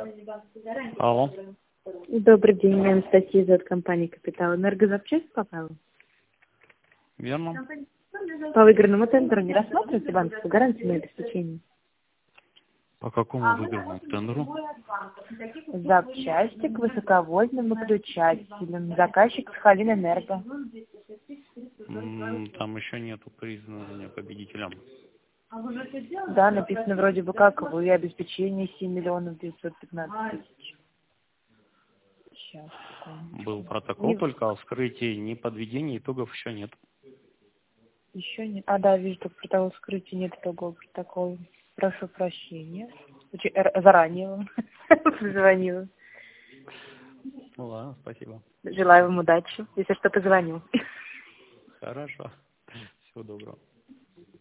Алло. Добрый день, я Анастасия из компании «Капитал». Энергозапчасть попала? Верно. По выигранному тендеру не рассматривается банковскую гарантию на обеспечение? По какому выигранному тендеру? Запчасти к высоковольтным выключателям. Заказчик Сахалин Энерго. Там еще нету признания победителем. Да, написано вроде бы как вы обеспечение 7 миллионов 915 тысяч. Сейчас. Был протокол только о вскрытии, ни подведения итогов еще нет. Еще нет. А, да, вижу, только протокол вскрытия, нет итогового протокола. Прошу прощения. Заранее вам позвонила. Ну ладно, спасибо. Желаю вам удачи. Если что, позвоню. Хорошо. Всего доброго.